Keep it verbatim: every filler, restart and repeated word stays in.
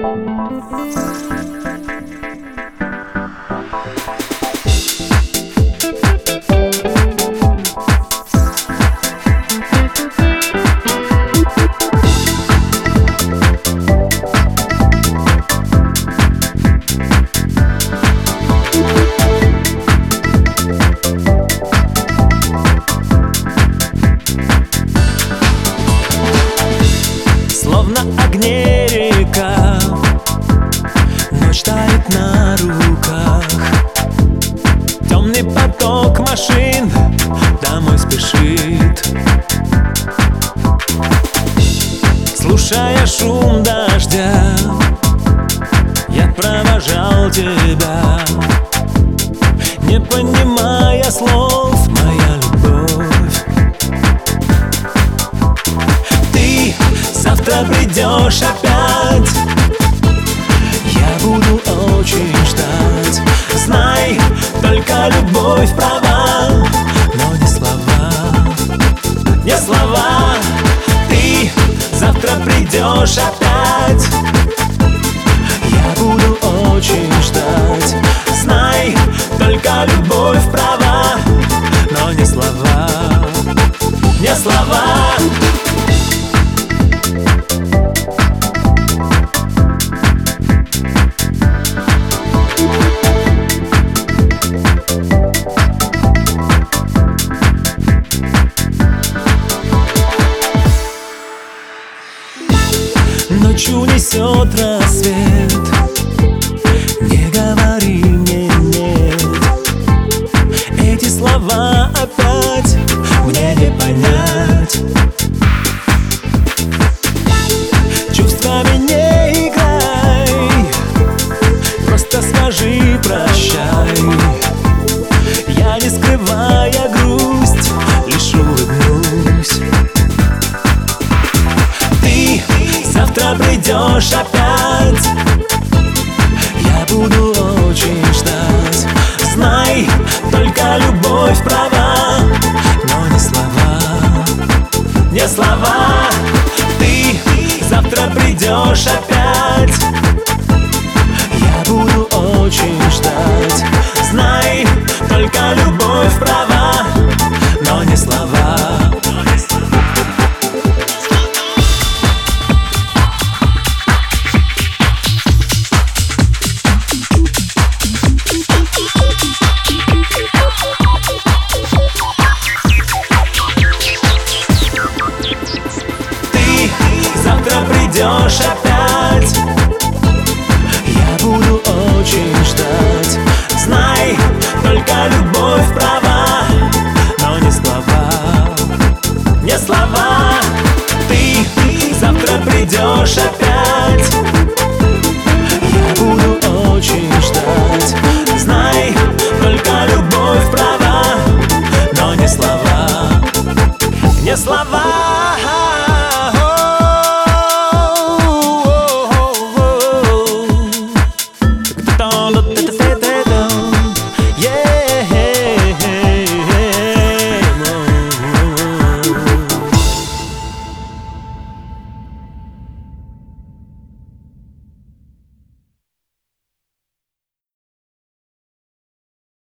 Словно огней река, ночь тает на руках. Темный поток машин домой спешит, слушая шум дождя. Я провожал тебя, не понимая слов, моя любовь. Ты завтра придешь опять, я буду очень ждать. Знай, только любовь права, но не слова, не слова. Ты завтра придешь опять, я буду очень ждать. Знай, только любовь права, но не слова, не слова. Ночью несет рассвет, не говори мне нет. Эти слова опять мне не понять. Чувствами не играй, просто скажи прощай. Я, не скрывая грусть, лишь улыбнусь. Ты завтра придешь опять, я буду очень ждать. Знай, только любовь права, но не слова, не слова. Ты завтра придешь опять, я буду очень ждать. Знай, только любовь права, но не слова. Завтра придешь опять, я буду очень ждать. Знай, только любовь права, но не слова, не слова.